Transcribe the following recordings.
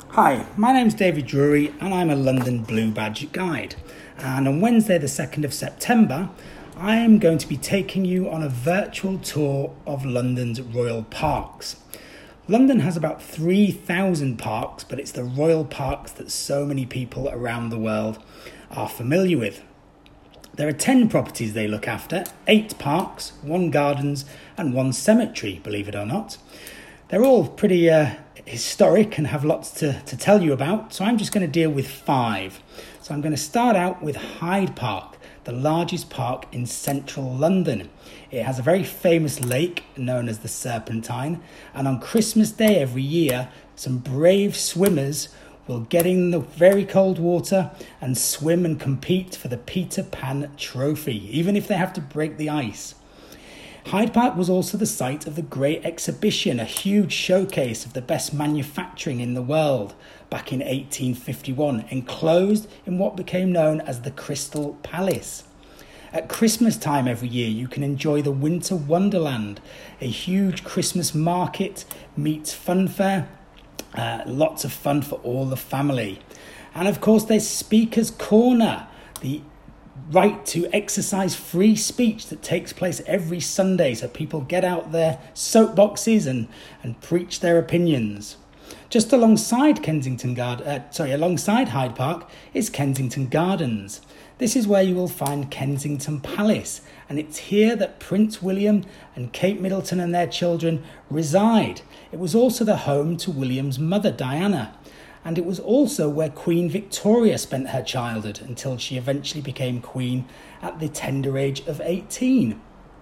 Hi, my name's David Drury and I'm a London Blue Badge guide. And on Wednesday the 2nd of September, I am going to be taking you on a virtual tour of London's royal parks. London has about 3,000 parks, but it's the royal parks that so many people around the world are familiar with. There are 10 properties they look after, 8 parks, 1 gardens and 1 cemetery, believe it or not. They're all pretty historic and have lots to tell you about, so I'm just going to deal with 5. So I'm going to start out with Hyde Park, the largest park in central London. It has a very famous lake known as the Serpentine, and on Christmas Day every year, some brave swimmers will get in the very cold water and swim and compete for the Peter Pan trophy, even if they have to break the ice. Hyde Park was also the site of the Great Exhibition, a huge showcase of the best manufacturing in the world back in 1851, enclosed in what became known as the Crystal Palace. At Christmas time every year, you can enjoy the Winter Wonderland, a huge Christmas market meets fun fair. Lots of fun for all the family. And of course there's Speaker's Corner, the right to exercise free speech that takes place every Sunday, so people get out their soapboxes and preach their opinions. Just alongside alongside Hyde Park is Kensington Gardens. This is where you will find Kensington Palace, and it's here that Prince William and Kate Middleton and their children reside. It was also the home to William's mother, Diana, and it was also where Queen Victoria spent her childhood until she eventually became Queen at the tender age of 18.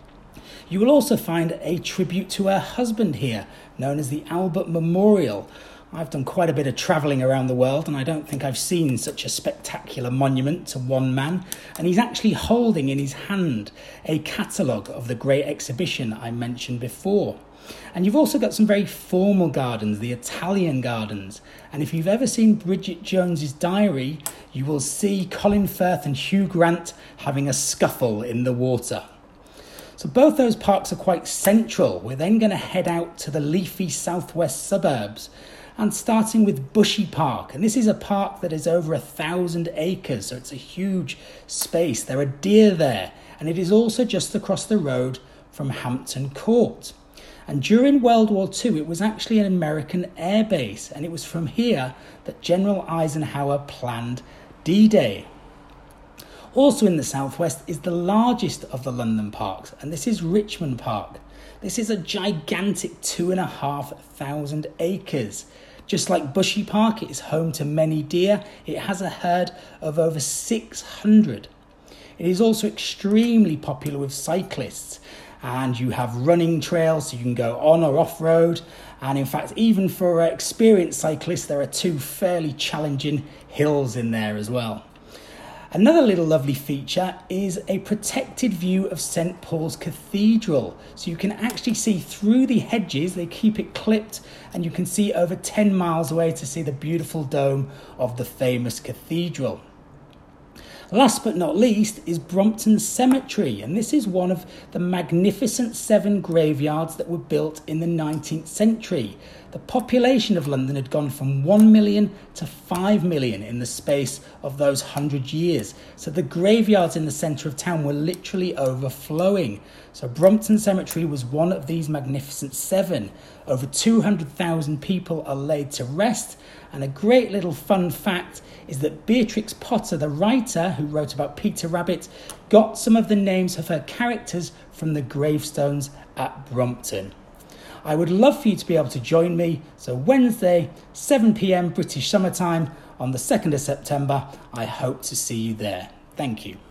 You will also find a tribute to her husband here, known as the Albert Memorial. I've done quite a bit of travelling around the world and I don't think I've seen such a spectacular monument to one man, and he's actually holding in his hand a catalogue of the Great Exhibition I mentioned before. And you've also got some very formal gardens, the Italian gardens. And if you've ever seen Bridget Jones's Diary, you will see Colin Firth and Hugh Grant having a scuffle in the water. So both those parks are quite central. We're then going to head out to the leafy southwest suburbs, and starting with Bushy Park. And this is a park that is over 1,000 acres, so it's a huge space. There are deer there, and it is also just across the road from Hampton Court. And during World War II, it was actually an American air base, and it was from here that General Eisenhower planned D-Day. Also in the southwest is the largest of the London parks, and this is Richmond Park. This is a gigantic 2,500 acres. Just like Bushy Park, it is home to many deer. It has a herd of over 600. It is also extremely popular with cyclists, and you have running trails so you can go on or off-road. And in fact, even for experienced cyclists, there are 2 fairly challenging hills in there as well. Another little lovely feature is a protected view of St Paul's Cathedral. So you can actually see through the hedges, they keep it clipped, and you can see over 10 miles away to see the beautiful dome of the famous cathedral. Last but not least is Brompton Cemetery, and this is one of the magnificent 7 graveyards that were built in the 19th century. The population of London had gone from 1 million to 5 million in the space of those 100 years. So the graveyards in the centre of town were literally overflowing. So Brompton Cemetery was one of these magnificent 7. Over 200,000 people are laid to rest. And a great little fun fact is that Beatrix Potter, the writer who wrote about Peter Rabbit, got some of the names of her characters from the gravestones at Brompton. I would love for you to be able to join me. So Wednesday, 7 p.m. British summertime on the 2nd of September. I hope to see you there. Thank you.